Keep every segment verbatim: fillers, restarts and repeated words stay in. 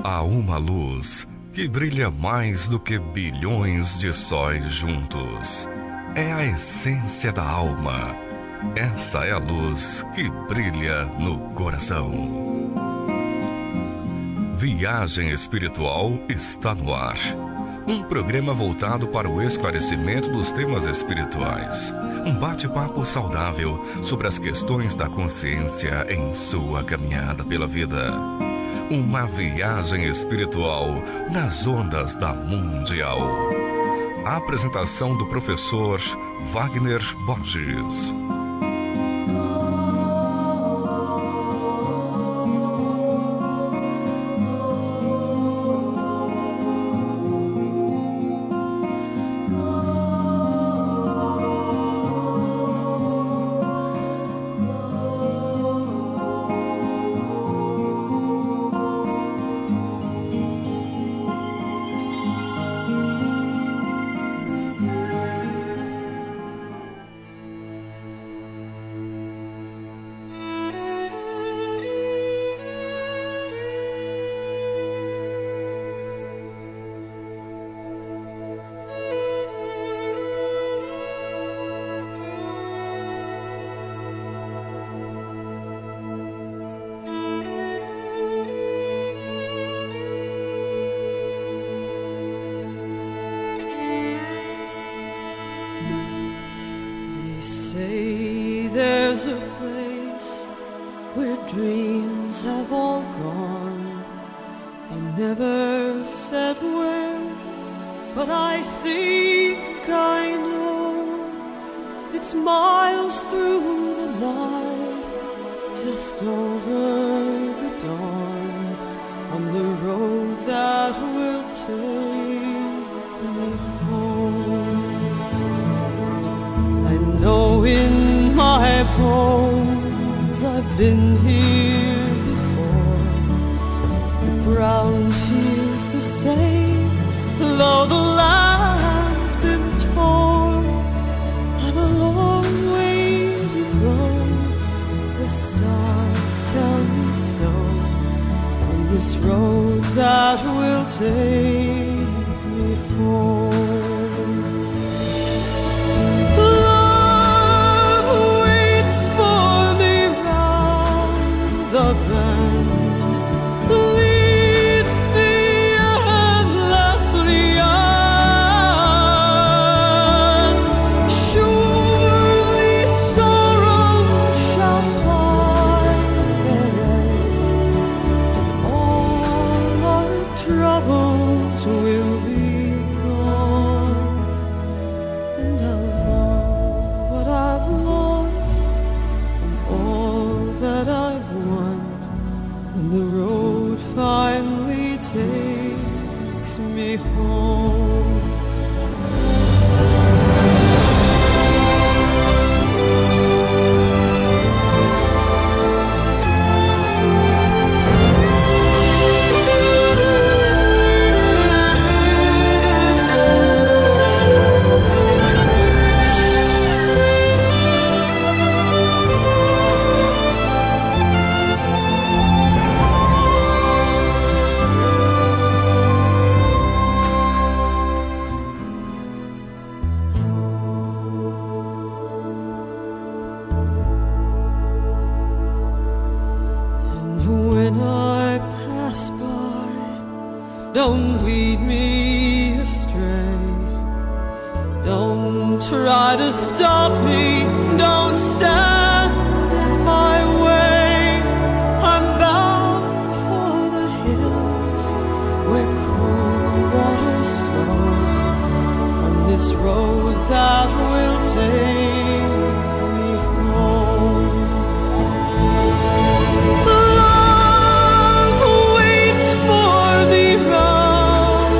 Há uma luz que brilha mais do que bilhões de sóis juntos. É a essência da alma. Essa é a luz que brilha no coração. Viagem Espiritual está no ar. Um programa voltado para o esclarecimento dos temas espirituais. Um bate-papo saudável sobre as questões da consciência em sua caminhada pela vida. Uma viagem espiritual nas ondas da Mundial. A apresentação do professor Wagner Borges.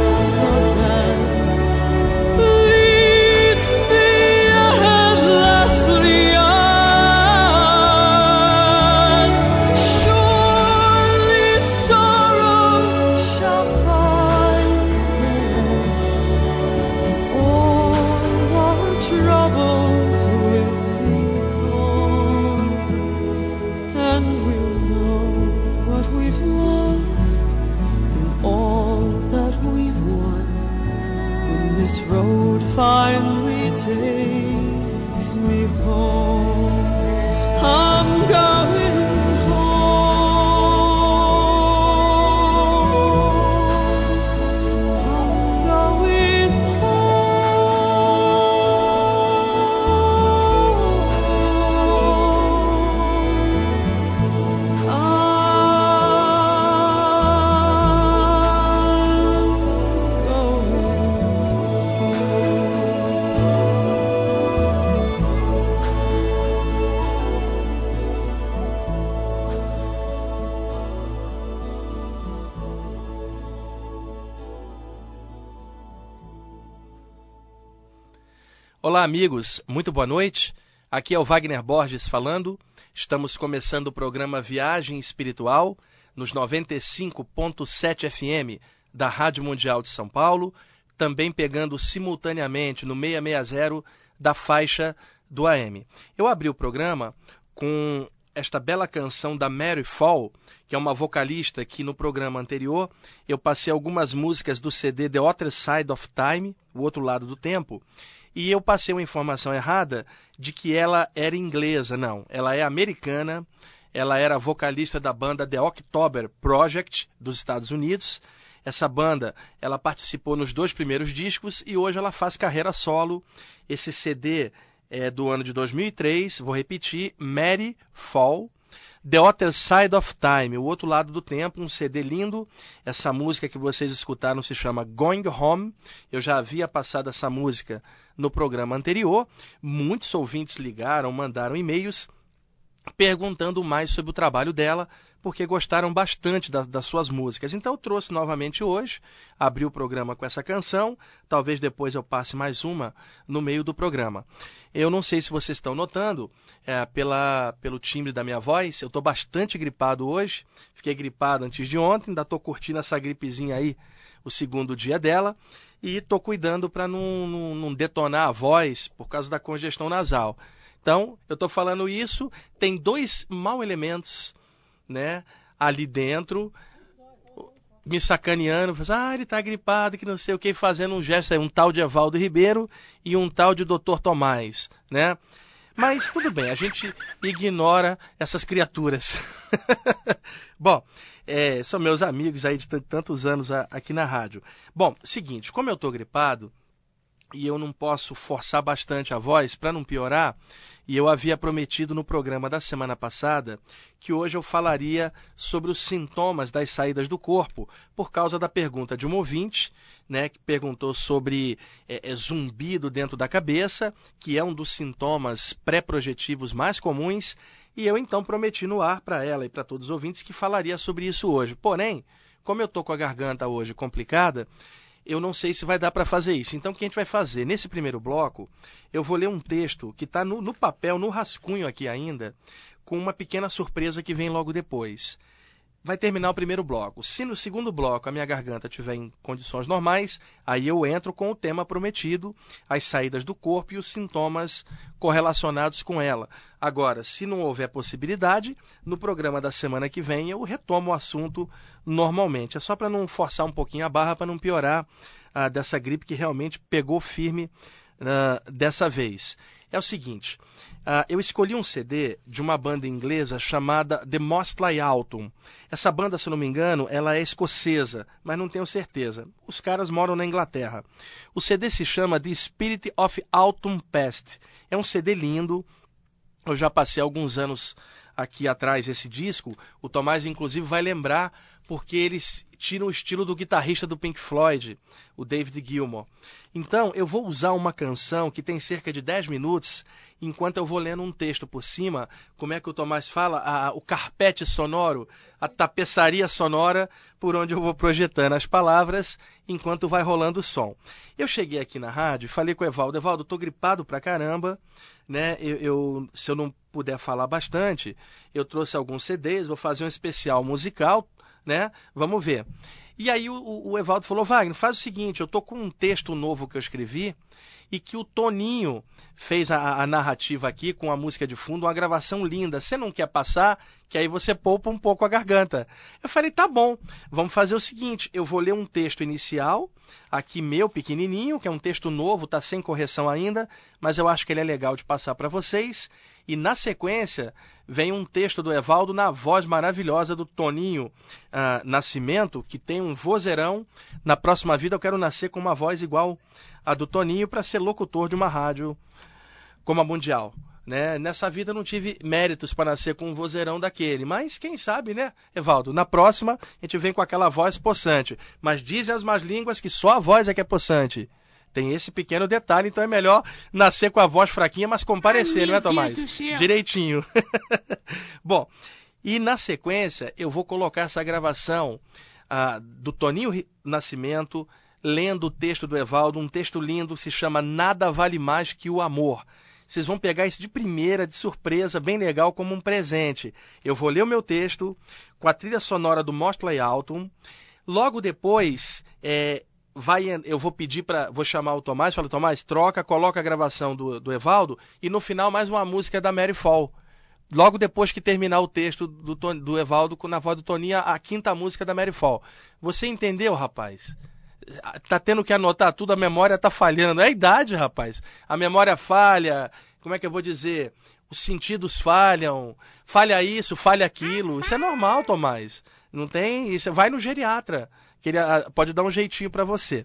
Leads me ahead. this road finally takes me home. I'm going Olá, amigos, muito boa noite. Aqui é o Wagner Borges falando. Estamos começando o programa Viagem Espiritual nos noventa e cinco ponto sete F M da Rádio Mundial de São Paulo, também pegando simultaneamente no seiscentos e sessenta da faixa do A M. Eu abri o programa com esta bela canção da Mary Fall, que é uma vocalista que no programa anterior eu passei algumas músicas do C D The Other Side of Time, O Outro Lado do Tempo, e eu passei uma informação errada de que ela era inglesa. Não, ela é americana, ela era vocalista da banda The October Project dos Estados Unidos. Essa banda, ela participou nos dois primeiros discos e hoje ela faz carreira solo. Esse C D é do ano de dois mil e três, vou repetir, Mary Fall, The Other Side of Time, O Outro Lado do Tempo, um C D lindo. Essa música que vocês escutaram se chama Going Home. Eu já havia passado essa música no programa anterior. Muitos ouvintes ligaram, mandaram e-mails perguntando mais sobre o trabalho dela, porque gostaram bastante da, das suas músicas. Então eu trouxe novamente hoje, abri o programa com essa canção, talvez depois eu passe mais uma no meio do programa. Eu não sei se vocês estão notando, é, pela, pelo timbre da minha voz, eu estou bastante gripado hoje, fiquei gripado antes de ontem, ainda estou curtindo essa gripezinha aí, o segundo dia dela, e estou cuidando para não, não, não detonar a voz por causa da congestão nasal. Então, eu estou falando isso, tem dois mau elementos, né, ali dentro, me sacaneando, ah, ele está gripado, que não sei o que, fazendo um gesto aí, um tal de Evaldo Ribeiro e um tal de doutor Tomás, né? Mas tudo bem, a gente ignora essas criaturas. Bom, é, são meus amigos aí de tantos anos aqui na rádio. Bom, seguinte, como eu estou gripado e eu não posso forçar bastante a voz para não piorar, e eu havia prometido no programa da semana passada que hoje eu falaria sobre os sintomas das saídas do corpo, por causa da pergunta de um ouvinte, né, que perguntou sobre é, é, zumbido dentro da cabeça, que é um dos sintomas pré-projetivos mais comuns, e eu então prometi no ar para ela e para todos os ouvintes que falaria sobre isso hoje. Porém, como eu estou com a garganta hoje complicada, eu não sei se vai dar para fazer isso. Então, o que a gente vai fazer? Nesse primeiro bloco, eu vou ler um texto que está no, no papel, no rascunho aqui ainda, com uma pequena surpresa que vem logo depois. Vai terminar o primeiro bloco. Se no segundo bloco a minha garganta estiver em condições normais, aí eu entro com o tema prometido, as saídas do corpo e os sintomas correlacionados com ela. Agora, se não houver possibilidade, no programa da semana que vem eu retomo o assunto normalmente. É só para não forçar um pouquinho a barra, para não piorar ah, dessa gripe que realmente pegou firme ah, dessa vez. É o seguinte, uh, eu escolhi um C D de uma banda inglesa chamada The Motley Autumn. Essa banda, se não me engano, ela é escocesa, mas não tenho certeza. Os caras moram na Inglaterra. O C D se chama The Spirit of Autumn Past. É um C D lindo. Eu já passei alguns anos aqui atrás esse disco. O Tomás, inclusive, vai lembrar porque eles tiram o estilo do guitarrista do Pink Floyd, o David Gilmour. Então, eu vou usar uma canção que tem cerca de dez minutos, enquanto eu vou lendo um texto por cima, como é que o Tomás fala, a, o carpete sonoro, a tapeçaria sonora, por onde eu vou projetando as palavras, enquanto vai rolando o som. Eu cheguei aqui na rádio e falei com o Evaldo, Evaldo, eu estou gripado pra caramba, né? Eu, eu, se eu não puder falar bastante, eu trouxe alguns C Ds, vou fazer um especial musical, né? Vamos ver. E aí o, o Evaldo falou, Wagner, faz o seguinte, eu estou com um texto novo que eu escrevi e que o Toninho fez a, a narrativa aqui com a música de fundo, uma gravação linda. Você não quer passar? Que aí você poupa um pouco a garganta. Eu falei, tá bom, vamos fazer o seguinte, eu vou ler um texto inicial, aqui meu, pequenininho, que é um texto novo, tá sem correção ainda, mas eu acho que ele é legal de passar para vocês. E na sequência vem um texto do Evaldo na voz maravilhosa do Toninho uh, Nascimento, que tem um vozeirão. Na próxima vida eu quero nascer com uma voz igual a do Toninho para ser locutor de uma rádio como a Mundial. Né? Nessa vida eu não tive méritos para nascer com um vozeirão daquele, mas quem sabe, né, Evaldo? Na próxima a gente vem com aquela voz possante. Mas dizem as más línguas que só a voz é que é possante. Tem esse pequeno detalhe, então é melhor nascer com a voz fraquinha, mas comparecer, Ai, não é, Tomás? Direitinho. Bom, e na sequência eu vou colocar essa gravação ah, do Toninho Nascimento, lendo o texto do Evaldo, um texto lindo que se chama Nada Vale Mais Que o Amor. Vocês vão pegar isso de primeira, de surpresa, bem legal, como um presente. Eu vou ler o meu texto com a trilha sonora do Motley Alton. Logo depois, é, vai, eu vou pedir para, vou chamar o Tomás, falo, Tomás, troca, coloca a gravação do, do Evaldo e no final mais uma música da Mary Fall. Logo depois que terminar o texto do, do Evaldo, na voz do Toninho, a quinta música da Mary Fall. Você entendeu, rapaz? Tá tendo que anotar tudo, a memória tá falhando. É a idade, rapaz. A memória falha, como é que eu vou dizer? Os sentidos falham, falha isso, falha aquilo. Isso é normal, Tomás. Não tem isso. Vai no geriatra, que ele pode dar um jeitinho para você.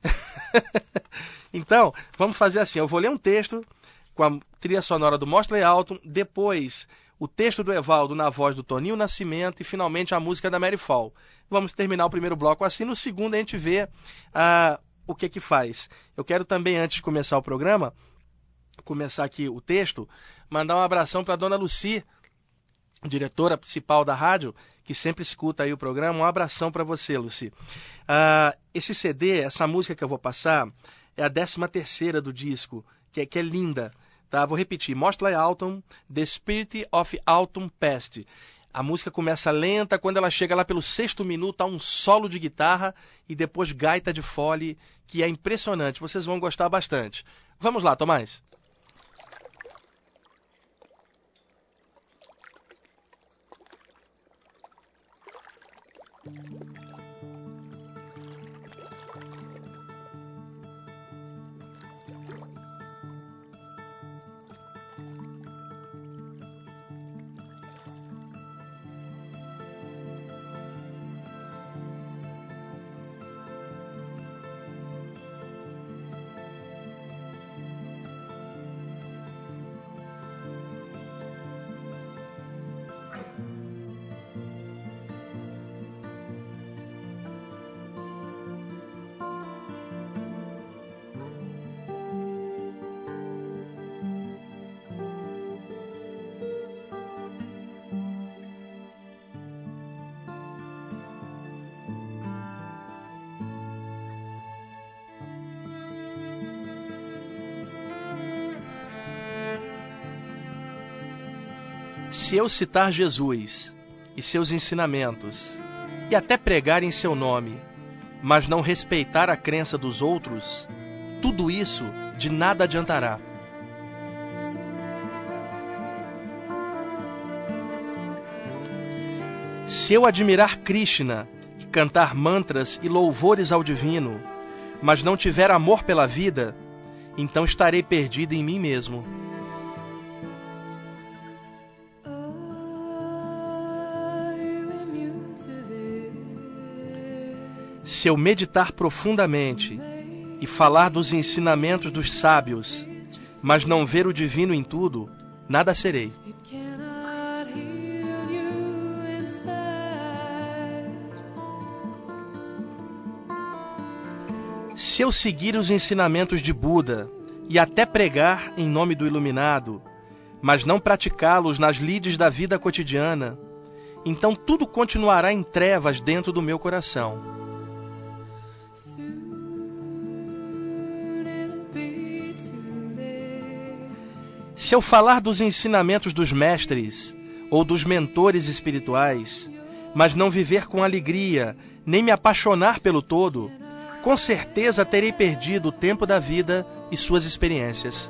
Então, vamos fazer assim. Eu vou ler um texto com a trilha sonora do Motley Alton, depois o texto do Evaldo na voz do Toninho Nascimento e finalmente a música da Mary Fall. Vamos terminar o primeiro bloco assim, no segundo a gente vê uh, o que que faz. Eu quero também, antes de começar o programa, começar aqui o texto, mandar um abração para a dona Lucy, diretora principal da rádio, que sempre escuta aí o programa. Um abração para você, Lucy. Uh, esse C D, essa música que eu vou passar, é a décima terceira do disco, que é, que é linda. Tá? Vou repetir, Motley Alton, The Spirit of Autumn Past. A música começa lenta, quando ela chega lá pelo sexto minuto, há um solo de guitarra e depois gaita de fole, que é impressionante. Vocês vão gostar bastante. Vamos lá, Tomás. Se eu citar Jesus e seus ensinamentos, e até pregar em seu nome, mas não respeitar a crença dos outros, tudo isso de nada adiantará. Se eu admirar Krishna, cantar mantras e louvores ao divino, mas não tiver amor pela vida, então estarei perdido em mim mesmo. Se eu meditar profundamente e falar dos ensinamentos dos sábios, mas não ver o divino em tudo, nada serei. Se eu seguir os ensinamentos de Buda e até pregar em nome do iluminado, mas não praticá-los nas lides da vida cotidiana, então tudo continuará em trevas dentro do meu coração. Se eu falar dos ensinamentos dos mestres ou dos mentores espirituais, mas não viver com alegria, nem me apaixonar pelo todo, com certeza terei perdido o tempo da vida e suas experiências.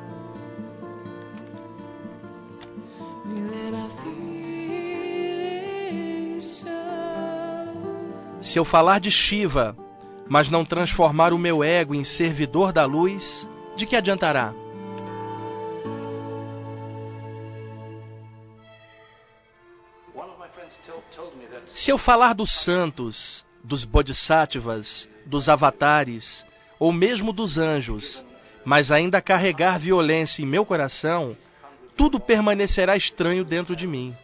Se eu falar de Shiva, mas não transformar o meu ego em servidor da luz, de que adiantará? Se eu falar dos santos, dos bodhisattvas, dos avatares, ou mesmo dos anjos, mas ainda carregar violência em meu coração, tudo permanecerá estranho dentro de mim.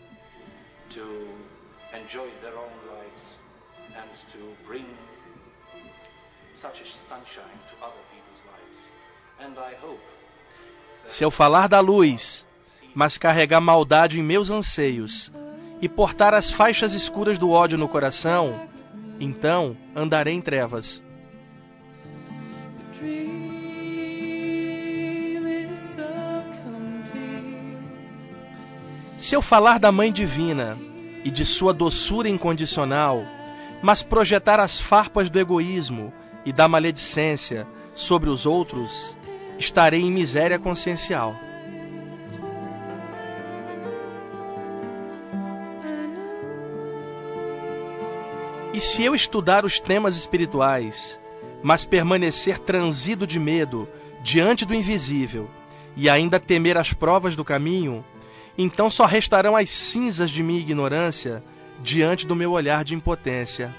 Se eu falar da luz, mas carregar maldade em meus anseios, e portar as faixas escuras do ódio no coração, então andarei em trevas. Se eu falar da Mãe Divina e de sua doçura incondicional, mas projetar as farpas do egoísmo e da maledicência sobre os outros, estarei em miséria consciencial. E se eu estudar os temas espirituais, mas permanecer transido de medo diante do invisível e ainda temer as provas do caminho, então só restarão as cinzas de minha ignorância diante do meu olhar de impotência.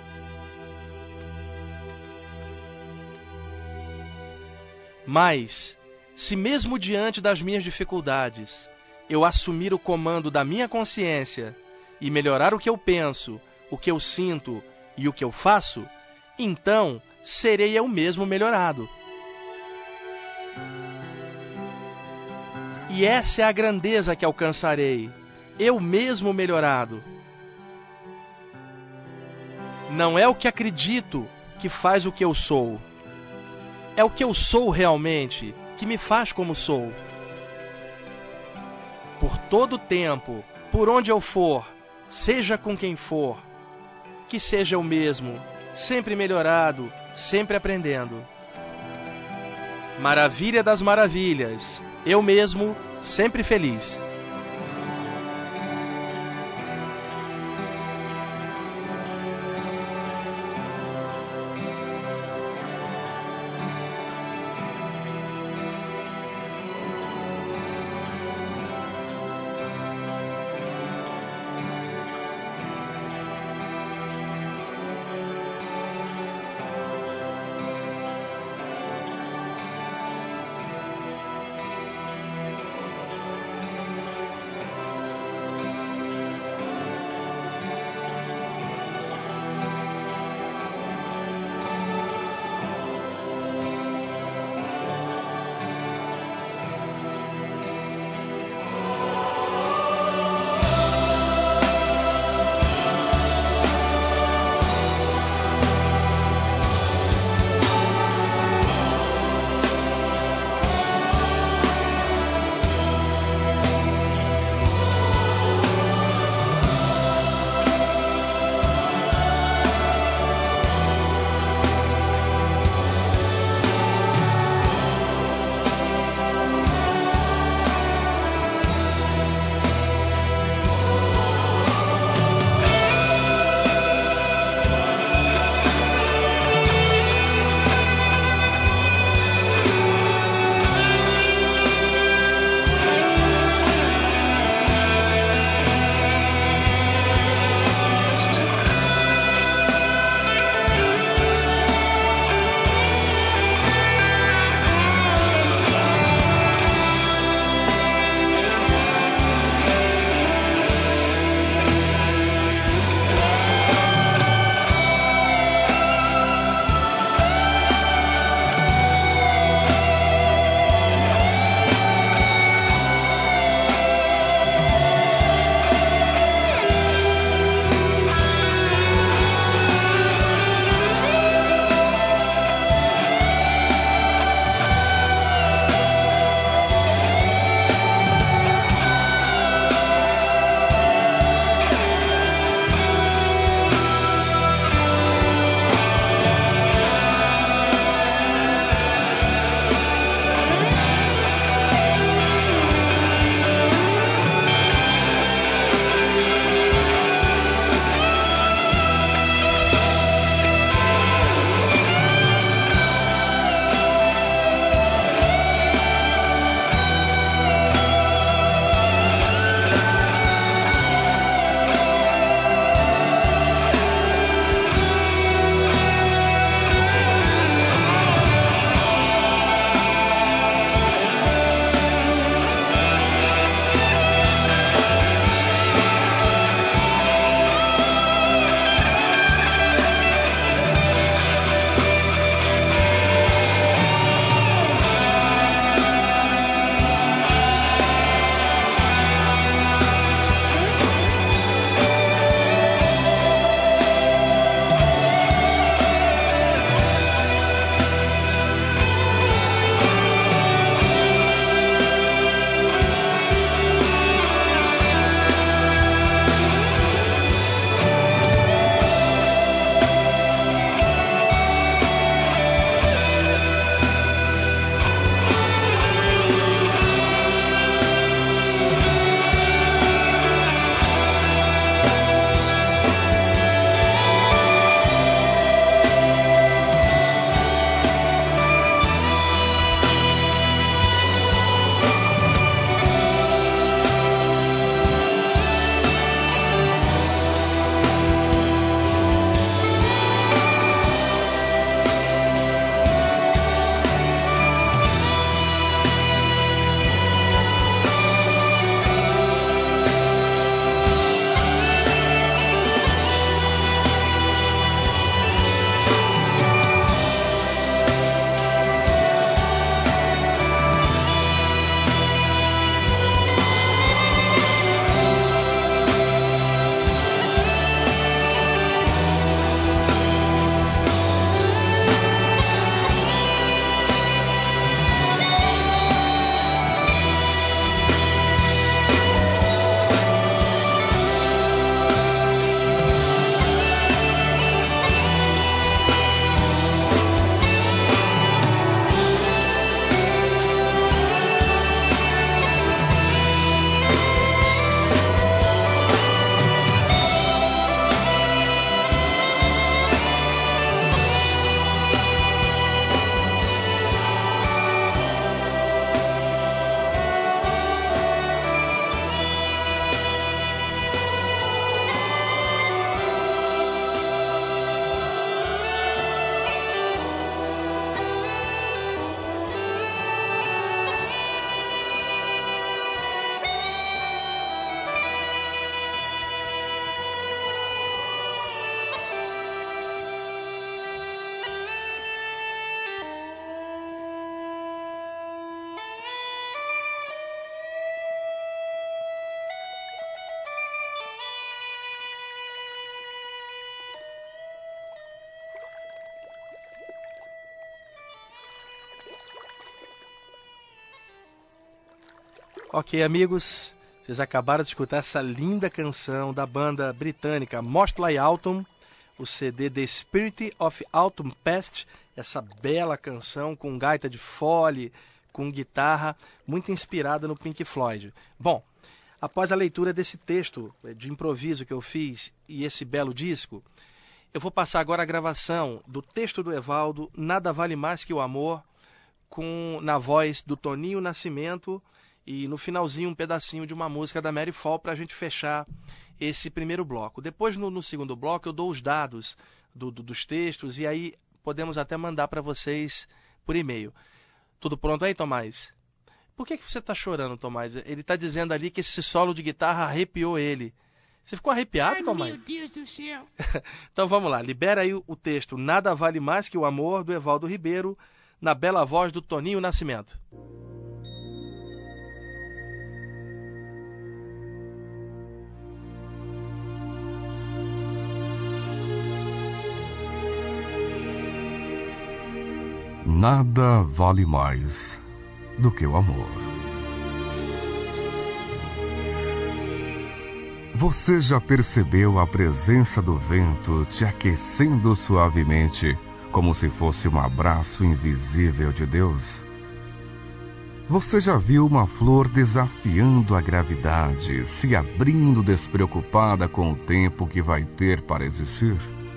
Mas, se mesmo diante das minhas dificuldades, eu assumir o comando da minha consciência e melhorar o que eu penso, o que eu sinto e o que eu faço, então serei eu mesmo melhorado. E essa é a grandeza que alcançarei, eu mesmo melhorado. Não é o que acredito que faz o que eu sou. É o que eu sou realmente que me faz como sou. Por todo o tempo, por onde eu for, seja com quem for, que seja eu mesmo, sempre melhorado, sempre aprendendo. Maravilha das maravilhas, eu mesmo, sempre feliz. Ok, amigos, vocês acabaram de escutar essa linda canção da banda britânica Motley Autumn, o C D The Spirit of Autumn Past, essa bela canção com gaita de fole, com guitarra, muito inspirada no Pink Floyd. Bom, após a leitura desse texto de improviso que eu fiz e esse belo disco, eu vou passar agora a gravação do texto do Evaldo, Nada Vale Mais Que o Amor, com, na voz do Toninho Nascimento, e no finalzinho um pedacinho de uma música da Mary Fall para a gente fechar esse primeiro bloco. Depois, no, no segundo bloco, eu dou os dados do, do, dos textos e aí podemos até mandar para vocês por e-mail. Tudo pronto aí, Tomás? Por que, que você está chorando, Tomás? Ele está dizendo ali que esse solo de guitarra arrepiou ele. Você ficou arrepiado, Ai, Tomás? meu Deus do céu. Então vamos lá, libera aí o, o texto Nada Vale Mais Que o Amor, do Evaldo Ribeiro, na bela voz do Toninho Nascimento. Nada vale mais do que o amor. Você já percebeu a presença do vento te aquecendo suavemente, como se fosse um abraço invisível de Deus? Você já viu uma flor desafiando a gravidade, se abrindo despreocupada com o tempo que vai ter para existir?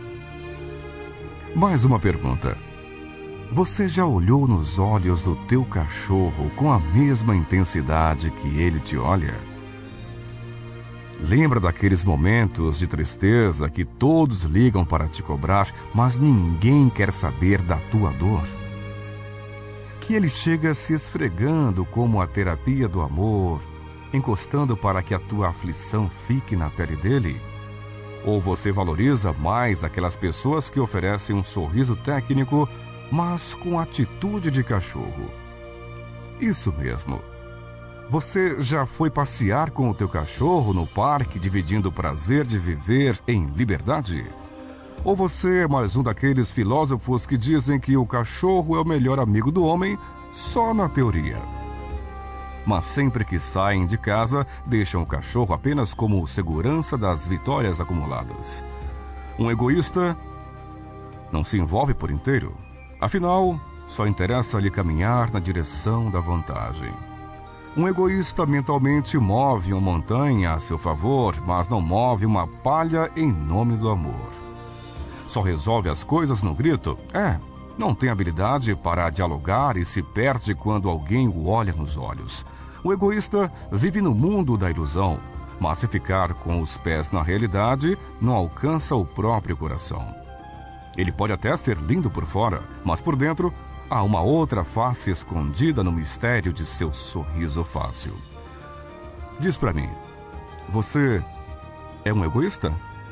Mais uma pergunta. Você já olhou nos olhos do teu cachorro com a mesma intensidade que ele te olha? Lembra daqueles momentos de tristeza que todos ligam para te cobrar, mas ninguém quer saber da tua dor? Que ele chega se esfregando como a terapia do amor, encostando para que a tua aflição fique na pele dele? Ou você valoriza mais aquelas pessoas que oferecem um sorriso técnico, mas com atitude de cachorro? Isso mesmo. Você já foi passear com o teu cachorro no parque, dividindo o prazer de viver em liberdade? Ou você é mais um daqueles filósofos que dizem que o cachorro é o melhor amigo do homem só na teoria? Mas sempre que saem de casa, deixam o cachorro apenas como segurança das vitórias acumuladas. Um egoísta não se envolve por inteiro. Afinal, só interessa-lhe caminhar na direção da vantagem. Um egoísta mentalmente move uma montanha a seu favor, mas não move uma palha em nome do amor. Só resolve as coisas no grito. É, não tem habilidade para dialogar e se perde quando alguém o olha nos olhos. O egoísta vive no mundo da ilusão, mas se ficar com os pés na realidade, não alcança o próprio coração. Ele pode até ser lindo por fora, mas por dentro há uma outra face escondida no mistério de seu sorriso fácil. Diz pra mim, você é um egoísta?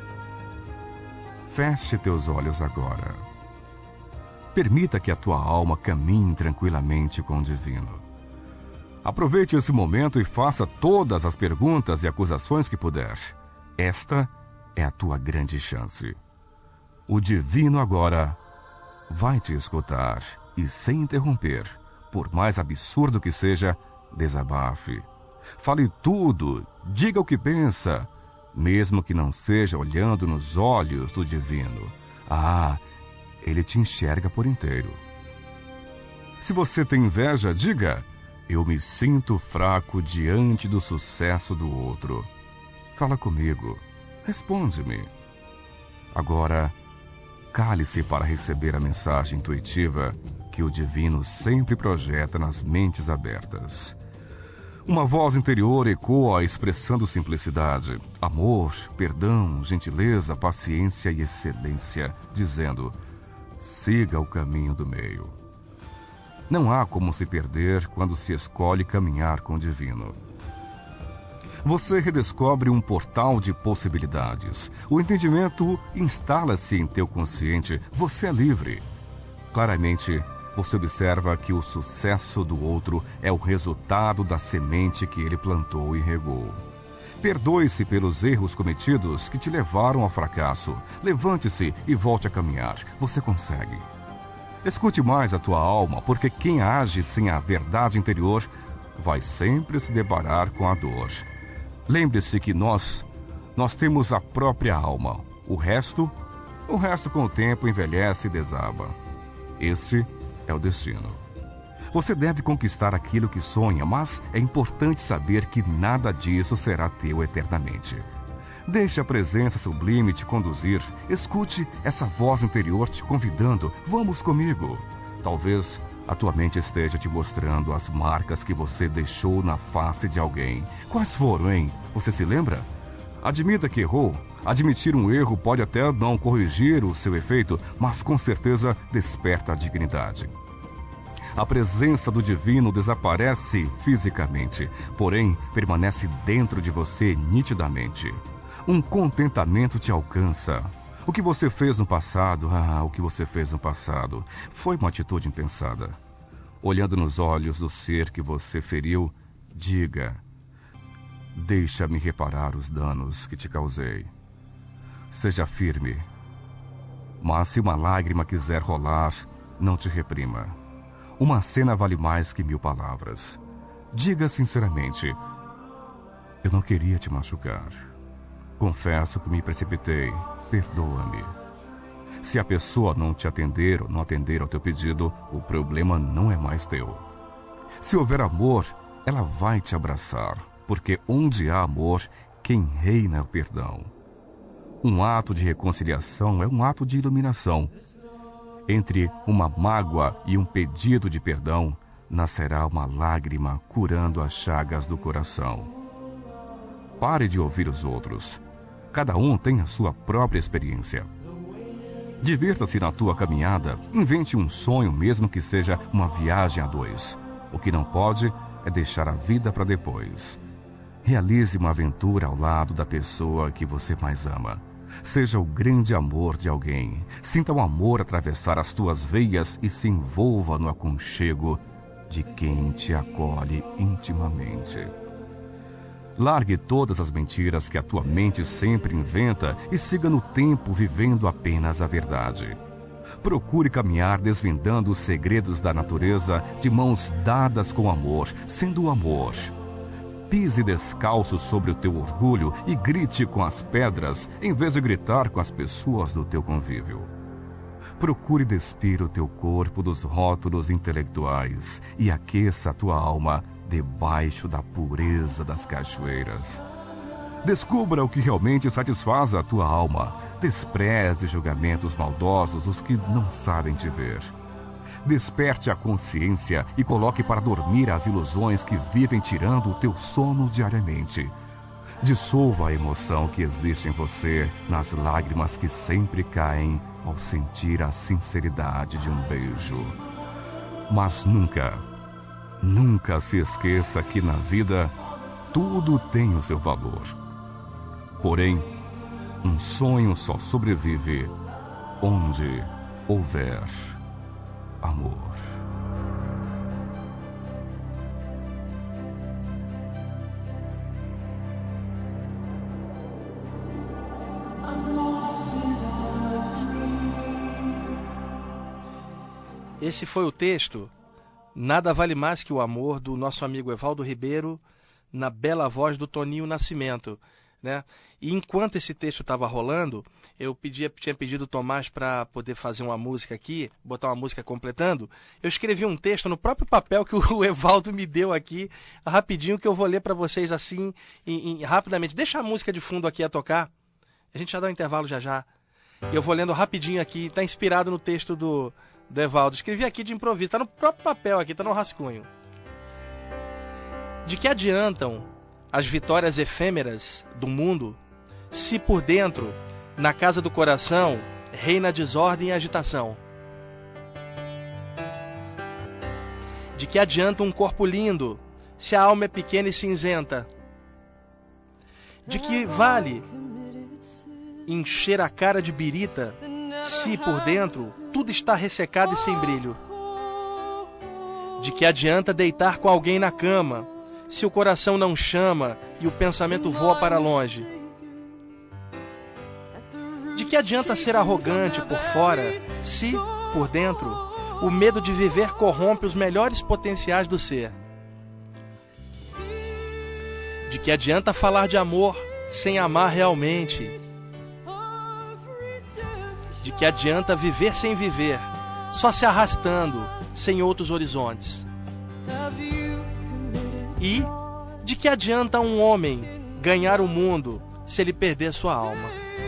Feche teus olhos agora. Permita que a tua alma caminhe tranquilamente com o divino. Aproveite esse momento e faça todas as perguntas e acusações que puder. Esta é a tua grande chance. O divino agora vai te escutar e, sem interromper, por mais absurdo que seja, desabafe. Fale tudo, diga o que pensa, mesmo que não seja olhando nos olhos do divino. Ah, ele te enxerga por inteiro. Se você tem inveja, diga: eu me sinto fraco diante do sucesso do outro. Fala comigo, responde-me. Agora, cale-se para receber a mensagem intuitiva que o divino sempre projeta nas mentes abertas. Uma voz interior ecoa expressando simplicidade, amor, perdão, gentileza, paciência e excelência, dizendo: siga o caminho do meio. Não há como se perder quando se escolhe caminhar com o divino. Você redescobre um portal de possibilidades. O entendimento instala-se em teu consciente. Você é livre. Claramente, você observa que o sucesso do outro é o resultado da semente que ele plantou e regou. Perdoe-se pelos erros cometidos que te levaram ao fracasso. Levante-se e volte a caminhar. Você consegue. Escute mais a tua alma, porque quem age sem a verdade interior vai sempre se deparar com a dor. Lembre-se que nós, nós temos a própria alma. O resto, o resto com o tempo envelhece e desaba. Esse é o destino. Você deve conquistar aquilo que sonha, mas é importante saber que nada disso será teu eternamente. Deixe a presença sublime te conduzir. Escute essa voz interior te convidando. Vamos comigo. Talvez a tua mente esteja te mostrando as marcas que você deixou na face de alguém. Quais foram, hein? Você se lembra? Admita que errou. Admitir um erro pode até não corrigir o seu efeito, mas com certeza desperta a dignidade. A presença do divino desaparece fisicamente, porém permanece dentro de você nitidamente. Um contentamento te alcança. O que você fez no passado, ah, o que você fez no passado, foi uma atitude impensada. Olhando nos olhos do ser que você feriu, diga: deixa-me reparar os danos que te causei. Seja firme. Mas se uma lágrima quiser rolar, não te reprima. Uma cena vale mais que mil palavras. Diga sinceramente: eu não queria te machucar. Confesso que me precipitei. Perdoa-me. Se a pessoa não te atender ou não atender ao teu pedido, o problema não é mais teu. Se houver amor, ela vai te abraçar, porque onde há amor, quem reina é o perdão. Um ato de reconciliação é um ato de iluminação. Entre uma mágoa e um pedido de perdão, nascerá uma lágrima curando as chagas do coração. Pare de ouvir os outros. Cada um tem a sua própria experiência. Divirta-se na tua caminhada, invente um sonho mesmo que seja uma viagem a dois. O que não pode é deixar a vida para depois. Realize uma aventura ao lado da pessoa que você mais ama. Seja o grande amor de alguém. Sinta o amor atravessar as tuas veias e se envolva no aconchego de quem te acolhe intimamente. Largue todas as mentiras que a tua mente sempre inventa e siga no tempo vivendo apenas a verdade. Procure caminhar desvendando os segredos da natureza de mãos dadas com amor, sendo o amor. Pise descalço sobre o teu orgulho e grite com as pedras, em vez de gritar com as pessoas do teu convívio. Procure despir o teu corpo dos rótulos intelectuais e aqueça a tua alma debaixo da pureza das cachoeiras. Descubra o que realmente satisfaz a tua alma. Despreze julgamentos maldosos os que não sabem te ver. Desperte a consciência e coloque para dormir as ilusões que vivem tirando o teu sono diariamente. Dissolva a emoção que existe em você nas lágrimas que sempre caem ao sentir a sinceridade de um beijo. Mas nunca, nunca se esqueça que na vida tudo tem o seu valor. Porém, um sonho só sobrevive onde houver amor. Esse foi o texto Nada Vale Mais Que o Amor, do nosso amigo Evaldo Ribeiro, na bela voz do Toninho Nascimento, né? E enquanto esse texto estava rolando, eu pedia, tinha pedido o Tomás para poder fazer uma música aqui, botar uma música completando. Eu escrevi um texto no próprio papel que o Evaldo me deu aqui, rapidinho, que eu vou ler para vocês assim, em, em, rapidamente. Deixa a música de fundo aqui a tocar, a gente já dá um intervalo já já. Eu vou lendo rapidinho aqui, está inspirado no texto do, do Evaldo. Escrevi aqui de improviso, está no próprio papel aqui, está no rascunho. De que adiantam as vitórias efêmeras do mundo se por dentro, na casa do coração, reina desordem e agitação? De que adianta um corpo lindo se a alma é pequena e cinzenta? De que vale encher a cara de birita se por dentro tudo está ressecado e sem brilho? De que adianta deitar com alguém na cama se o coração não chama e o pensamento voa para longe? De que adianta ser arrogante por fora se, por dentro, o medo de viver corrompe os melhores potenciais do ser? De que adianta falar de amor sem amar realmente? De que adianta viver sem viver, só se arrastando, sem outros horizontes? E de que adianta um homem ganhar o mundo se ele perder sua alma?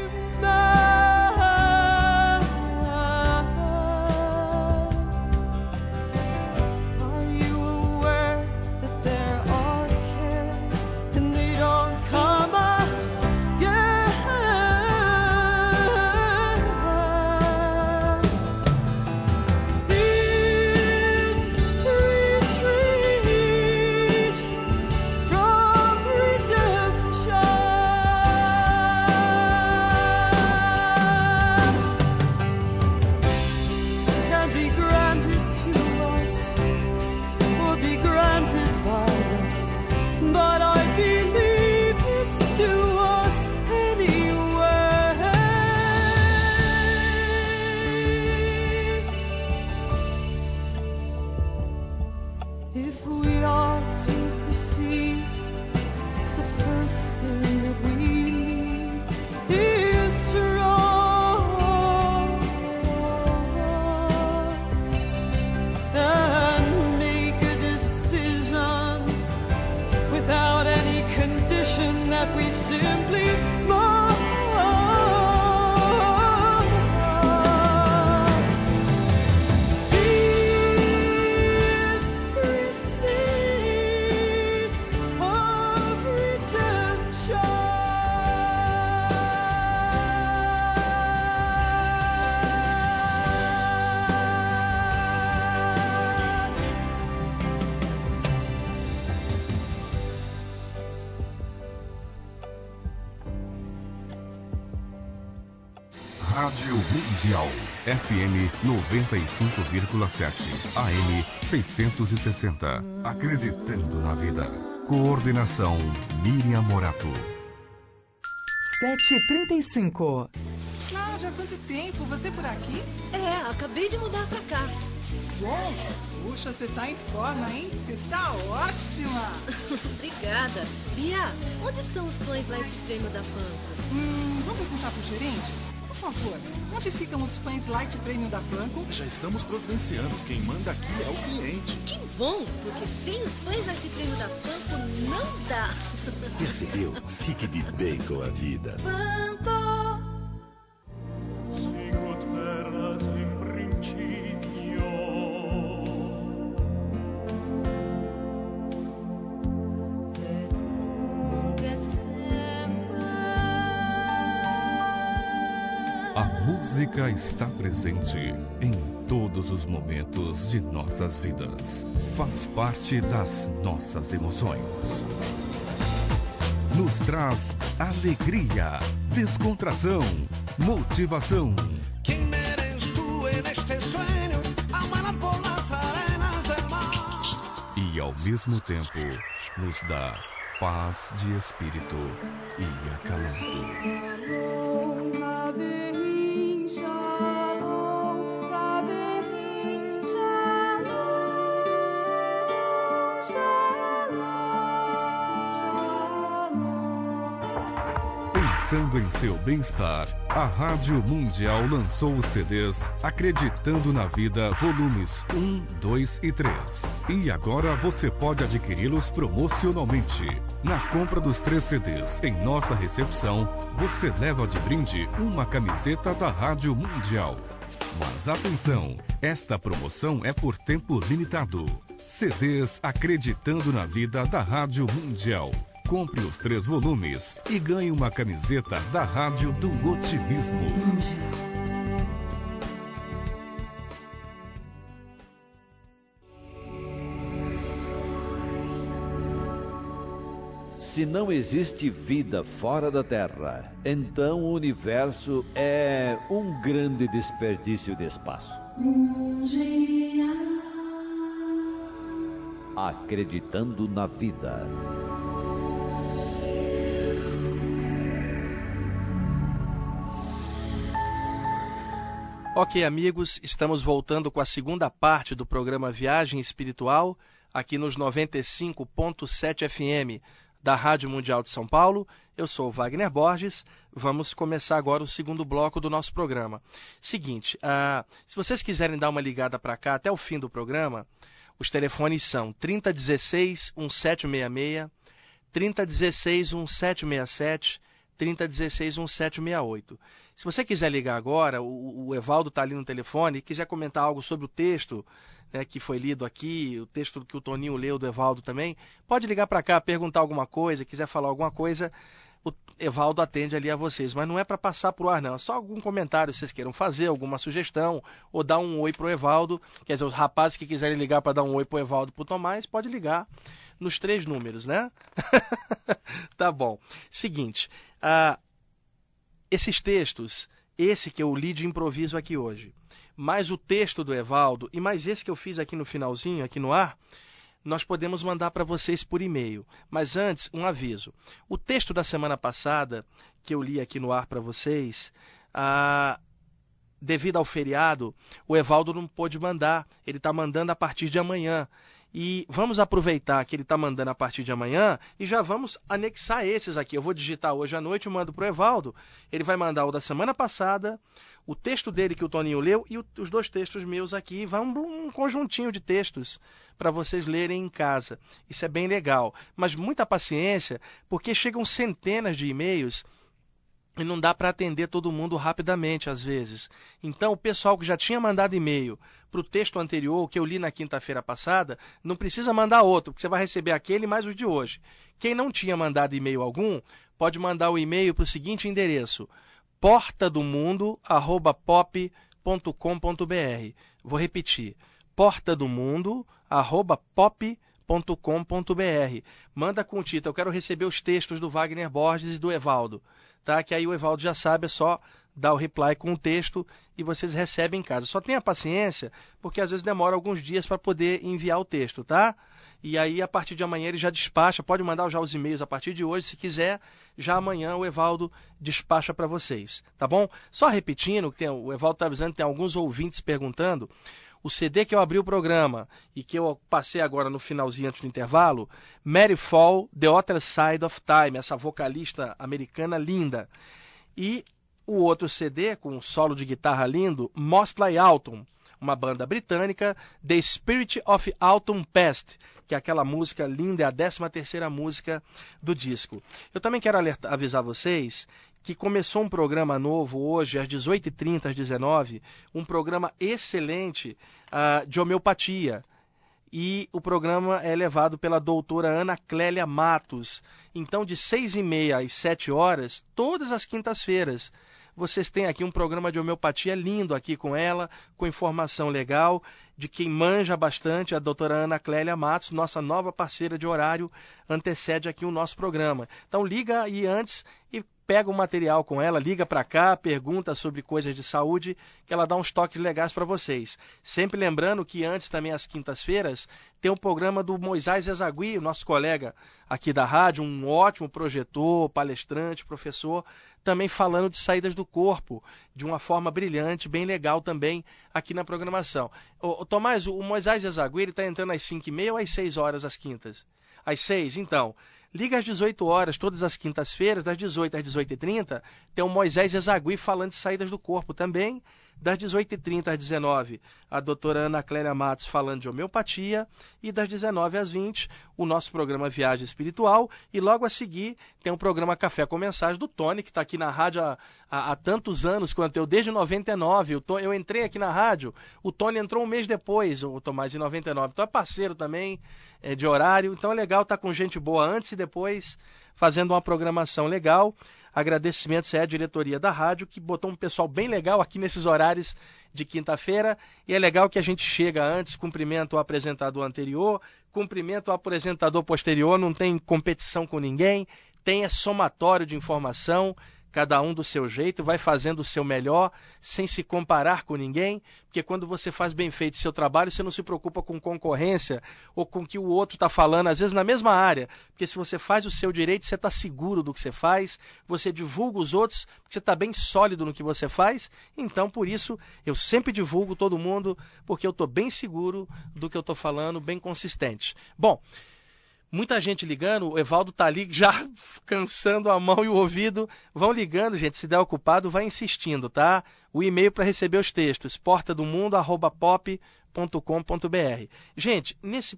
Rádio Mundial, F M noventa e cinco vírgula sete, A M seiscentos e sessenta. Acreditando na vida. Coordenação Miriam Morato. sete e trinta e cinco. Cláudia, há quanto tempo? Você por aqui? É, acabei de mudar pra cá. Bom, puxa, você tá em forma, hein? Você tá ótima! Obrigada. Bia, onde estão os pães Light Prêmio da Panko? Hum, vamos perguntar pro gerente? Por favor, onde ficam os pães Light Premium da Panko? Já estamos providenciando. Quem manda aqui é o cliente. Que bom, porque sem os pães Light Prêmio da Panko não dá. Percebeu? Fique de bem com a vida. Panko. A música está presente em todos os momentos de nossas vidas. Faz parte das nossas emoções. Nos traz alegria, descontração, motivação. E ao mesmo tempo nos dá paz de espírito e acalento. Pensando em seu bem-estar, a Rádio Mundial lançou os C Ds Acreditando na Vida, volumes um, dois e três. E agora você pode adquiri-los promocionalmente. Na compra dos três C Ds em nossa recepção, você leva de brinde uma camiseta da Rádio Mundial. Mas atenção, esta promoção é por tempo limitado. C Ds Acreditando na Vida da Rádio Mundial. Compre os três volumes e ganhe uma camiseta da Rádio do Otimismo. Se não existe vida fora da Terra, então o universo é um grande desperdício de espaço. Acreditando na vida. Ok, amigos, estamos voltando com a segunda parte do programa Viagem Espiritual, aqui nos noventa e cinco ponto sete F M, da Rádio Mundial de São Paulo. Eu sou o Wagner Borges. Vamos começar agora o segundo bloco do nosso programa. Seguinte, uh, se vocês quiserem dar uma ligada para cá até o fim do programa, os telefones são trinta dezesseis, dezessete sessenta e seis, trinta dezesseis, dezessete sessenta e sete, trinta dezesseis, dezessete sessenta e oito. Se você quiser ligar agora, o, o Evaldo está ali no telefone e quiser comentar algo sobre o texto, né, que foi lido aqui, o texto que o Toninho leu do Evaldo também, pode ligar para cá, perguntar alguma coisa, quiser falar alguma coisa, o Evaldo atende ali a vocês. Mas não é para passar para o ar, não. É só algum comentário que vocês queiram fazer, alguma sugestão, ou dar um oi para o Evaldo. Quer dizer, os rapazes que quiserem ligar para dar um oi para o Evaldo e para o Tomás, pode ligar nos três números, né? Tá bom. Seguinte, uh, esses textos, esse que eu li de improviso aqui hoje, mais o texto do Evaldo e mais esse que eu fiz aqui no finalzinho, aqui no ar, nós podemos mandar para vocês por e-mail. Mas antes, um aviso. O texto da semana passada, que eu li aqui no ar para vocês, ah, devido ao feriado, o Evaldo não pôde mandar. Ele está mandando a partir de amanhã. E vamos aproveitar que ele está mandando a partir de amanhã e já vamos anexar esses aqui. Eu vou digitar hoje à noite e mando para o Evaldo. Ele vai mandar o da semana passada, o texto dele que o Toninho leu e o, os dois textos meus aqui. Vai um, um conjuntinho de textos para vocês lerem em casa. Isso é bem legal. Mas muita paciência, porque chegam centenas de e-mails e não dá para atender todo mundo rapidamente, às vezes. Então, o pessoal que já tinha mandado e-mail para o texto anterior, que eu li na quinta-feira passada, não precisa mandar outro, porque você vai receber aquele mais os de hoje. Quem não tinha mandado e-mail algum, pode mandar o e-mail para o seguinte endereço: portadomundo arroba pop ponto com ponto br. Vou repetir: portadomundo arroba pop ponto com ponto br. Manda com o título: eu quero receber os textos do Wagner Borges e do Evaldo. Tá? Que aí o Evaldo já sabe, é só dar o reply com o texto e vocês recebem em casa. Só tenha paciência, porque às vezes demora alguns dias para poder enviar o texto, tá? E aí, a partir de amanhã, ele já despacha. Pode mandar já os e-mails a partir de hoje, se quiser. Já amanhã o Evaldo despacha para vocês, tá bom? Só repetindo, tem, o Evaldo está avisando que tem alguns ouvintes perguntando. O C D que eu abri o programa e que eu passei agora no finalzinho antes do intervalo, Mary Fall, The Other Side of Time, essa vocalista americana linda. E o outro C D com um solo de guitarra lindo, Mosley Autumn, uma banda britânica, The Spirit of Autumn Past, que é aquela música linda, é a décima terceira música do disco. Eu também quero alertar, avisar vocês que começou um programa novo hoje, às dezoito e trinta, às dezenove, um programa excelente uh, de homeopatia. E o programa é levado pela doutora Ana Clélia Matos. Então, de seis e meia às sete horas, todas as quintas-feiras, vocês têm aqui um programa de homeopatia lindo aqui com ela, com informação legal, de quem manja bastante, a doutora Ana Clélia Matos, nossa nova parceira de horário, antecede aqui o nosso programa. Então, liga aí antes e pega o material com ela, liga para cá, pergunta sobre coisas de saúde, que ela dá uns toques legais para vocês. Sempre lembrando que antes também, às quintas-feiras, tem um programa do Moisés Ezagui, o nosso colega aqui da rádio, um ótimo projetor, palestrante, professor, também falando de saídas do corpo, de uma forma brilhante, bem legal também aqui na programação. Ô, ô, Tomás, o Moisés Ezagui, ele está entrando às cinco e meia ou às seis horas às quintas? Às seis, então. Liga às dezoito horas, todas as quintas-feiras, das dezoito às dezoito e trinta, tem o Moisés Ezagui falando de saídas do corpo também. Das dezoito e trinta às dezenove, a doutora Ana Clélia Matos falando de homeopatia. E das dezenove às vinte, o nosso programa Viagem Espiritual. E logo a seguir tem o programa Café com Mensagem do Tony, que está aqui na rádio há, há, há tantos anos, quanto eu, desde noventa e nove. Eu, tô, eu entrei aqui na rádio, o Tony entrou um mês depois, o Tomás, em noventa e nove. Então é parceiro também, é, de horário. Então é legal estar com gente boa antes e depois, fazendo uma programação legal. Agradecimentos é a diretoria da rádio, que botou um pessoal bem legal aqui nesses horários de quinta-feira. E é legal que a gente chega antes, cumprimenta o apresentador anterior, cumprimenta o apresentador posterior, não tem competição com ninguém, tem é somatório de informação, cada um do seu jeito, vai fazendo o seu melhor, sem se comparar com ninguém, porque quando você faz bem feito o seu trabalho, você não se preocupa com concorrência ou com o que o outro está falando, às vezes na mesma área, porque se você faz o seu direito, você está seguro do que você faz, você divulga os outros, porque você está bem sólido no que você faz. Então, por isso, eu sempre divulgo todo mundo, porque eu estou bem seguro do que eu estou falando, bem consistente. Bom, Muita gente ligando, o Evaldo tá ali já cansando a mão e o ouvido. Vão ligando, gente, se der ocupado, vai insistindo, tá? O e-mail para receber os textos, porta do mundo arroba pop ponto com ponto b r. Gente, nesse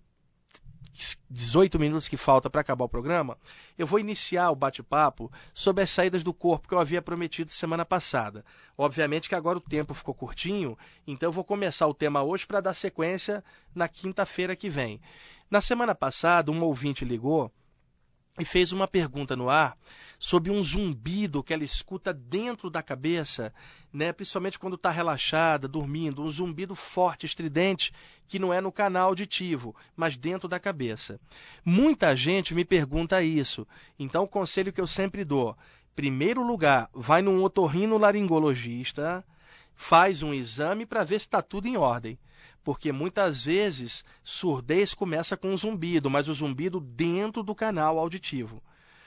dezoito minutos que falta para acabar o programa, eu vou iniciar o bate-papo sobre as saídas do corpo que eu havia prometido semana passada. Obviamente que agora o tempo ficou curtinho, então eu vou começar o tema hoje para dar sequência na quinta-feira que vem. Na semana passada, um ouvinte ligou e fez uma pergunta no ar sobre um zumbido que ela escuta dentro da cabeça, né, principalmente quando está relaxada, dormindo, um zumbido forte, estridente, que não é no canal auditivo, mas dentro da cabeça. Muita gente me pergunta isso, então o conselho que eu sempre dou, primeiro lugar, vai num otorrinolaringologista, faz um exame para ver se está tudo em ordem. Porque muitas vezes surdez começa com um zumbido, mas o zumbido dentro do canal auditivo.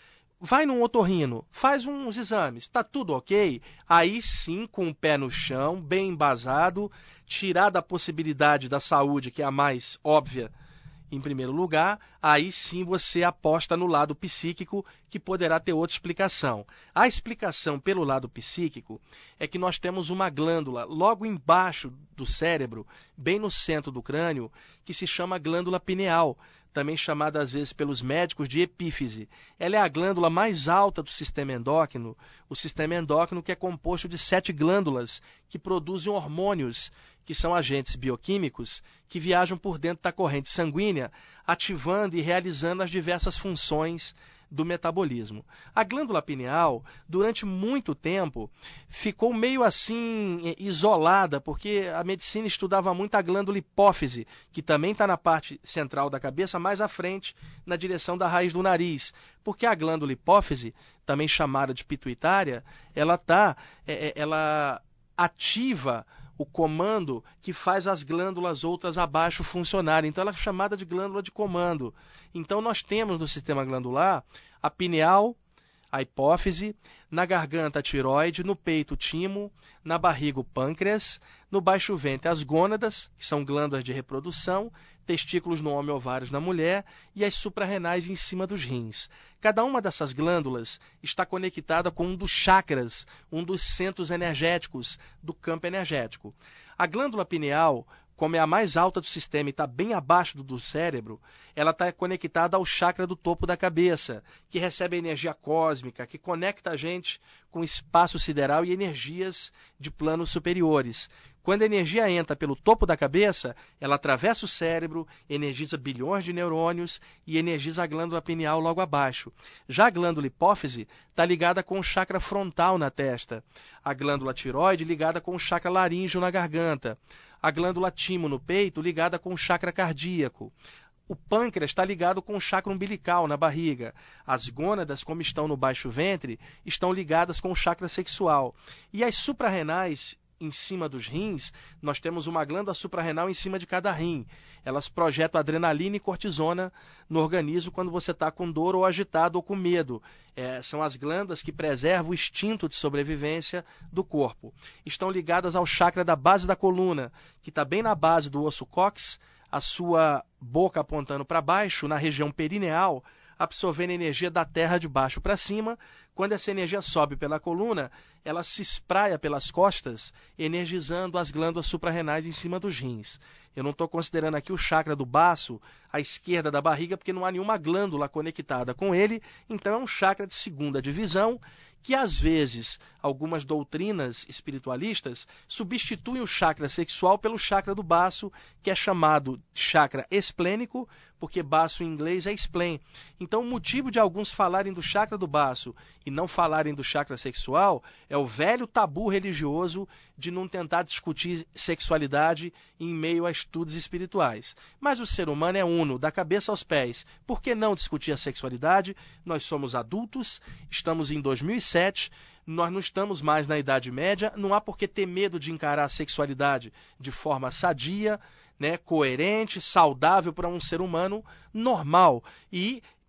Vai num otorrino, faz uns exames, está tudo ok? Aí sim, com o pé no chão, bem embasado, tirar da possibilidade da saúde, que é a mais óbvia, em primeiro lugar, aí sim você aposta no lado psíquico, que poderá ter outra explicação. A explicação pelo lado psíquico é que nós temos uma glândula logo embaixo do cérebro, bem no centro do crânio, que se chama glândula pineal, também chamada às vezes pelos médicos de epífise. Ela é a glândula mais alta do sistema endócrino, o sistema endócrino que é composto de sete glândulas que produzem hormônios, que são agentes bioquímicos que viajam por dentro da corrente sanguínea, ativando e realizando as diversas funções do metabolismo. A glândula pineal, durante muito tempo, ficou meio assim isolada, porque a medicina estudava muito a glândula hipófise, que também está na parte central da cabeça, mais à frente, na direção da raiz do nariz. Porque a glândula hipófise, também chamada de pituitária, ela, tá, é, ela ativa o comando que faz as glândulas outras abaixo funcionarem. Então, ela é chamada de glândula de comando. Então, nós temos no sistema glandular a pineal, a hipófise, na garganta a tireoide, no peito o timo, na barriga o pâncreas, no baixo ventre as gônadas, que são glândulas de reprodução, testículos no homem, ovários na mulher, e as suprarrenais em cima dos rins. Cada uma dessas glândulas está conectada com um dos chakras, um dos centros energéticos do campo energético. A glândula pineal, como é a mais alta do sistema e está bem abaixo do, do cérebro, ela está conectada ao chakra do topo da cabeça, que recebe a energia cósmica, que conecta a gente com o espaço sideral e energias de planos superiores. Quando a energia entra pelo topo da cabeça, ela atravessa o cérebro, energiza bilhões de neurônios e energiza a glândula pineal logo abaixo. Já a glândula hipófise está ligada com o chakra frontal na testa, a glândula tireoide ligada com o chakra laríngeo na garganta, a glândula timo no peito ligada com o chakra cardíaco. O pâncreas está ligado com o chakra umbilical na barriga. As gônadas, como estão no baixo ventre, estão ligadas com o chakra sexual. E as suprarrenais, em cima dos rins, nós temos uma glândula suprarrenal em cima de cada rim. Elas projetam adrenalina e cortisona no organismo quando você está com dor ou agitado ou com medo. É, são as glândulas que preservam o instinto de sobrevivência do corpo. Estão ligadas ao chakra da base da coluna, que está bem na base do osso cóccix, a sua boca apontando para baixo, na região perineal, absorvendo energia da terra de baixo para cima. Quando essa energia sobe pela coluna, ela se espraia pelas costas, energizando as glândulas suprarrenais em cima dos rins. Eu não estou considerando aqui o chakra do baço, à esquerda da barriga, porque não há nenhuma glândula conectada com ele, então é um chakra de segunda divisão, que às vezes algumas doutrinas espiritualistas substituem o chakra sexual pelo chakra do baço, que é chamado chakra esplênico, porque baço em inglês é spleen. Então o motivo de alguns falarem do chakra do baço e não falarem do chakra sexual é o velho tabu religioso de não tentar discutir sexualidade em meio a estudos espirituais. Mas o ser humano é uno, da cabeça aos pés. Por que não discutir a sexualidade? Nós somos adultos, estamos em dois mil e sete, nós não estamos mais na Idade Média, não há por que ter medo de encarar a sexualidade de forma sadia, né, coerente, saudável para um ser humano normal. E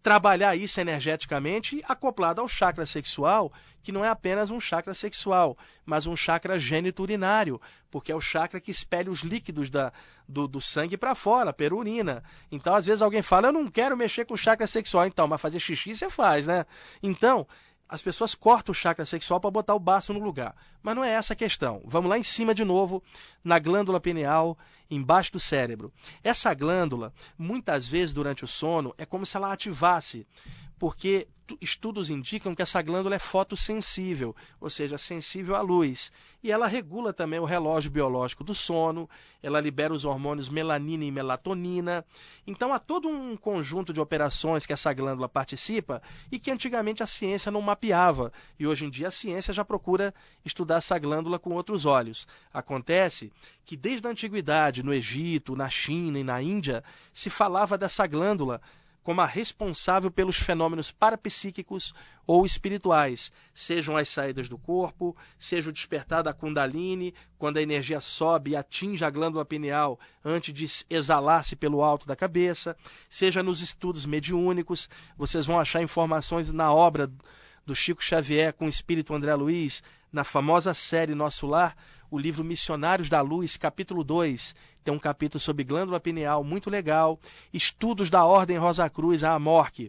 trabalhar isso energeticamente acoplado ao chakra sexual, que não é apenas um chakra sexual, mas um chakra geniturinário, porque é o chakra que expele os líquidos da, do, do sangue para fora, pela urina. Então, às vezes alguém fala, eu não quero mexer com o chakra sexual. Então, mas fazer xixi você faz, né? Então, as pessoas cortam o chakra sexual para botar o baço no lugar. Mas não é essa a questão. Vamos lá em cima de novo, na glândula pineal, embaixo do cérebro. Essa glândula, muitas vezes durante o sono, é como se ela ativasse, porque estudos indicam que essa glândula é fotossensível, ou seja, sensível à luz. E ela regula também o relógio biológico do sono, ela libera os hormônios melanina e melatonina. Então há todo um conjunto de operações que essa glândula participa e que antigamente a ciência não mapeava. E hoje em dia a ciência já procura estudar essa glândula com outros olhos. Acontece que desde a antiguidade, no Egito, na China e na Índia, se falava dessa glândula como a responsável pelos fenômenos parapsíquicos ou espirituais, sejam as saídas do corpo, seja o despertar da Kundalini, quando a energia sobe e atinge a glândula pineal antes de exalar-se pelo alto da cabeça, seja nos estudos mediúnicos. Vocês vão achar informações na obra do Chico Xavier com o espírito André Luiz, na famosa série Nosso Lar, o livro Missionários da Luz, capítulo dois, tem um capítulo sobre glândula pineal muito legal. Estudos da Ordem Rosa Cruz, a AMORC,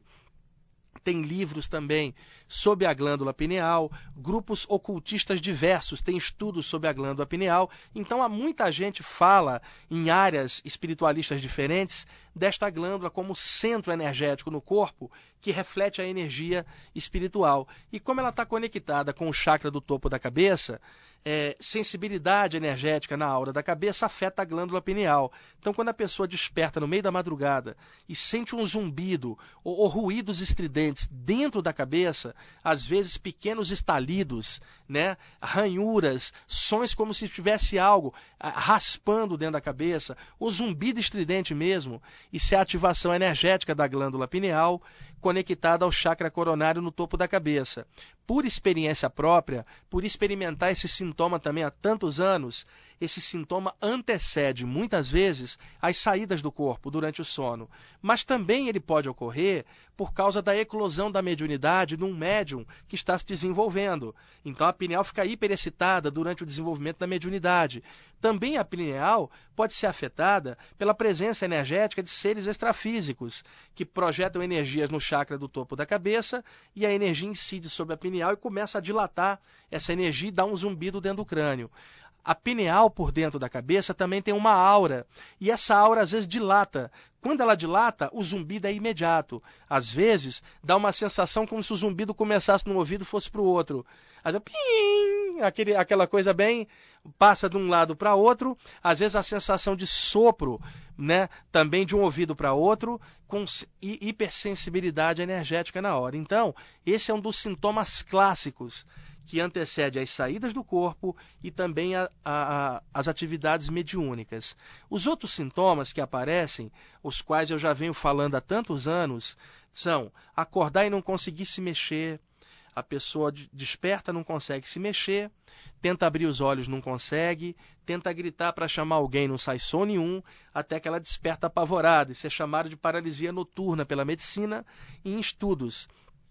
tem livros também sobre a glândula pineal. Grupos ocultistas diversos têm estudos sobre a glândula pineal. Então, há muita gente fala em áreas espiritualistas diferentes desta glândula como centro energético no corpo que reflete a energia espiritual. E como ela está conectada com o chakra do topo da cabeça, É, sensibilidade energética na aura da cabeça afeta a glândula pineal. Então, quando a pessoa desperta no meio da madrugada e sente um zumbido ou, ou ruídos estridentes dentro da cabeça, às vezes pequenos estalidos, né, ranhuras, sons como se tivesse algo ah, raspando dentro da cabeça, ou zumbido estridente mesmo, isso é a ativação energética da glândula pineal conectada ao chakra coronário no topo da cabeça. Por experiência própria, por experimentar esse sintoma também há tantos anos, esse sintoma antecede muitas vezes as saídas do corpo durante o sono. Mas também ele pode ocorrer por causa da eclosão da mediunidade num médium que está se desenvolvendo. Então a pineal fica hiperexcitada durante o desenvolvimento da mediunidade. Também a pineal pode ser afetada pela presença energética de seres extrafísicos, que projetam energias no chakra do topo da cabeça e a energia incide sobre a pineal e começa a dilatar essa energia e dá um zumbido dentro do crânio. A pineal por dentro da cabeça também tem uma aura, e essa aura às vezes dilata. Quando ela dilata, o zumbido é imediato. Às vezes, dá uma sensação como se o zumbido começasse num ouvido e fosse para o outro. Às vezes, pim, aquele, aquela coisa bem, passa de um lado para outro. Às vezes a sensação de sopro, né, também de um ouvido para outro, com hipersensibilidade energética na hora. Então, esse é um dos sintomas clássicos que antecede as saídas do corpo e também a, a, a, as atividades mediúnicas. Os outros sintomas que aparecem, os quais eu já venho falando há tantos anos, são acordar e não conseguir se mexer, a pessoa desperta, não consegue se mexer, tenta abrir os olhos, não consegue, tenta gritar para chamar alguém, não sai som nenhum, até que ela desperta apavorada. Isso é chamado de paralisia noturna pela medicina e em estudos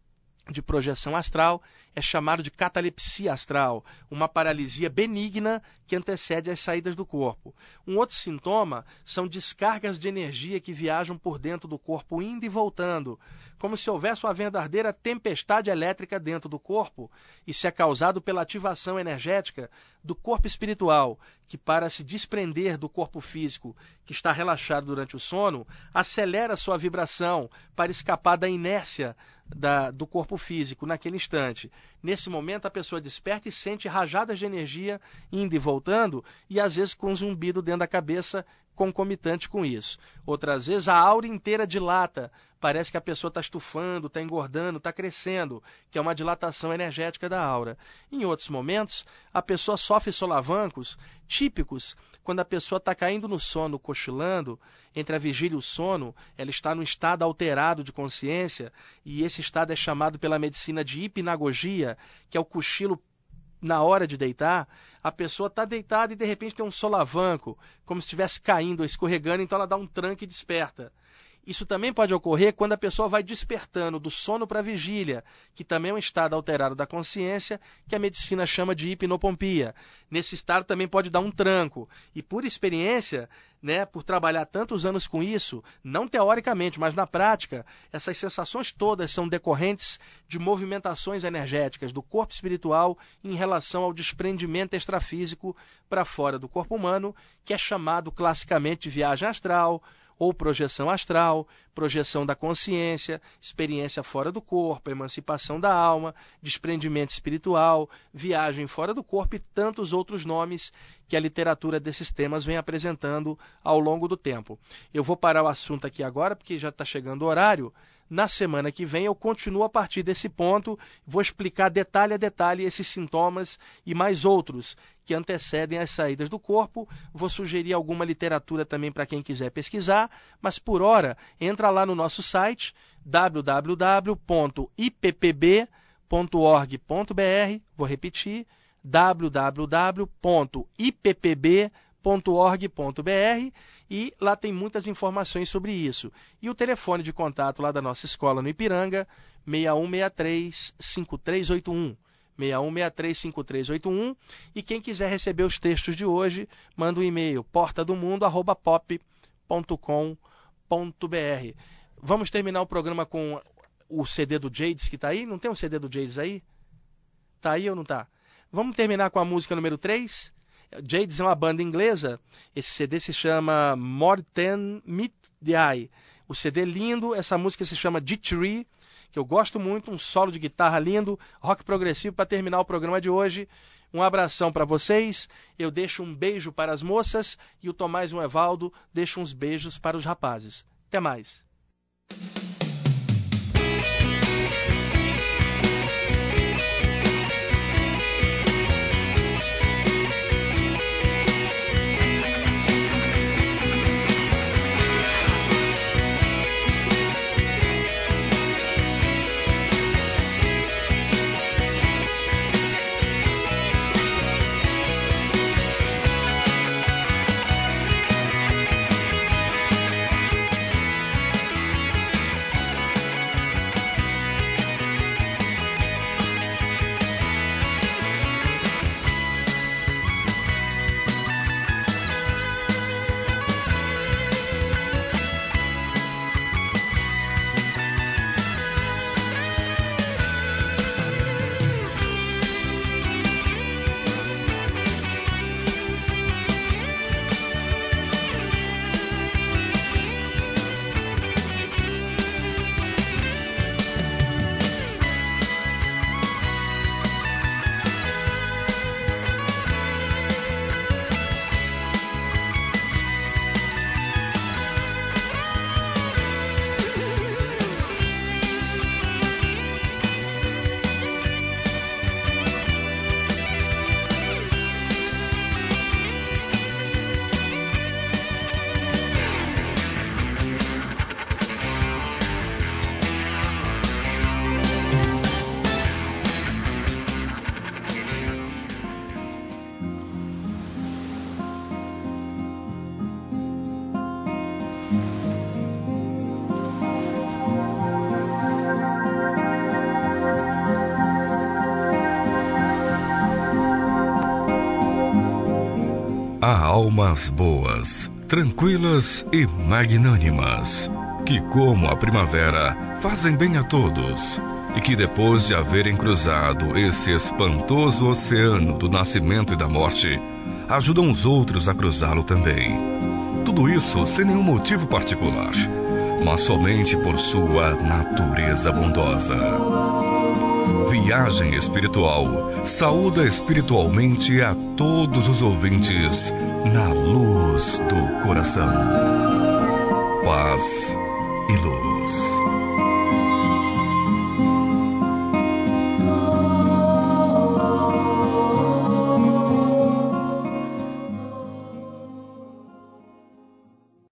de projeção astral, é chamado de catalepsia astral, uma paralisia benigna que antecede as saídas do corpo. Um outro sintoma são descargas de energia que viajam por dentro do corpo, indo e voltando, como se houvesse uma verdadeira tempestade elétrica dentro do corpo. Isso é causado pela ativação energética do corpo espiritual, que para se desprender do corpo físico, que está relaxado durante o sono, acelera sua vibração para escapar da inércia Da, do corpo físico naquele instante. Nesse momento a pessoa desperta e sente rajadas de energia indo e voltando e às vezes com um zumbido dentro da cabeça concomitante com isso. Outras vezes a aura inteira dilata, parece que a pessoa está estufando, está engordando, está crescendo, que é uma dilatação energética da aura. Em outros momentos, a pessoa sofre solavancos típicos quando a pessoa está caindo no sono, cochilando, entre a vigília e o sono, ela está num estado alterado de consciência, e esse estado é chamado pela medicina de hipnagogia, que é o cochilo na hora de deitar. A pessoa está deitada e de repente tem um solavanco, como se estivesse caindo ou escorregando, então ela dá um tranque e desperta. Isso também pode ocorrer quando a pessoa vai despertando do sono para a vigília, que também é um estado alterado da consciência, que a medicina chama de hipnopompia. Nesse estado também pode dar um tranco. E por experiência, né, por trabalhar tantos anos com isso, não teoricamente, mas na prática, essas sensações todas são decorrentes de movimentações energéticas do corpo espiritual em relação ao desprendimento extrafísico para fora do corpo humano, que é chamado classicamente de viagem astral, ou projeção astral, projeção da consciência, experiência fora do corpo, emancipação da alma, desprendimento espiritual, viagem fora do corpo e tantos outros nomes que a literatura desses temas vem apresentando ao longo do tempo. Eu vou parar o assunto aqui agora, porque já está chegando o horário. Na semana que vem eu continuo a partir desse ponto, vou explicar detalhe a detalhe esses sintomas e mais outros que antecedem as saídas do corpo. Vou sugerir alguma literatura também para quem quiser pesquisar, mas por hora, entra lá no nosso site w w w ponto i p p b ponto org ponto b r, vou repetir, w w w ponto i p p b ponto org ponto b r, e lá tem muitas informações sobre isso. E o telefone de contato lá da nossa escola no Ipiranga, seis um seis três, cinco três oito um. seis um seis três, cinco três oito um. E quem quiser receber os textos de hoje, manda um e-mail, portadomundo arroba pop ponto com ponto b r. Vamos terminar o programa com o C D do Jades que está aí? Não tem um C D do Jades aí? Está aí ou não está? Vamos terminar com a música número três? Jades é uma banda inglesa. Esse C D se chama More Than Meet the Eye. O C D lindo, essa música se chama D-Tree, que eu gosto muito, um solo de guitarra lindo, rock progressivo para terminar o programa de hoje. Um abração para vocês, eu deixo um beijo para as moças e o Tomás e o Evaldo deixam uns beijos para os rapazes. Até mais. Há almas boas, tranquilas e magnânimas, que, como a primavera, fazem bem a todos, e que, depois de haverem cruzado esse espantoso oceano do nascimento e da morte, ajudam os outros a cruzá-lo também. Tudo isso sem nenhum motivo particular, mas somente por sua natureza bondosa. Viagem Espiritual saúda espiritualmente a todos os ouvintes na luz do coração. Paz e luz.